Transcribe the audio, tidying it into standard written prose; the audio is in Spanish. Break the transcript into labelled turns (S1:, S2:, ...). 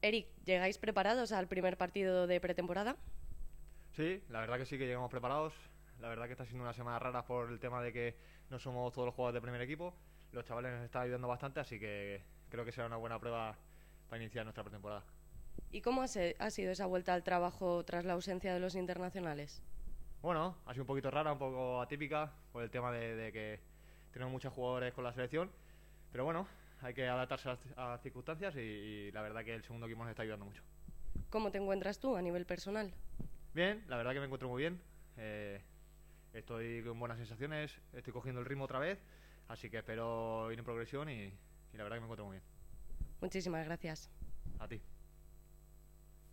S1: Eric, ¿llegáis preparados al primer partido de pretemporada?
S2: Sí, la verdad que sí que llegamos preparados. La verdad que está siendo una semana rara por el tema de que no somos todos los jugadores de primer equipo. Los chavales nos están ayudando bastante, así que creo que será una buena prueba para iniciar nuestra pretemporada.
S1: ¿Y cómo ha sido esa vuelta al trabajo tras la ausencia de los internacionales?
S2: Bueno, ha sido un poquito rara, un poco atípica por el tema de que tenemos muchos jugadores con la selección, pero bueno, hay que adaptarse a las circunstancias y la verdad que el segundo equipo nos está ayudando mucho.
S1: ¿Cómo te encuentras tú a nivel personal?
S2: Bien, la verdad que me encuentro muy bien. Estoy con buenas sensaciones, estoy cogiendo el ritmo otra vez, así que espero ir en progresión y la verdad que me encuentro muy bien.
S1: Muchísimas gracias.
S2: A ti.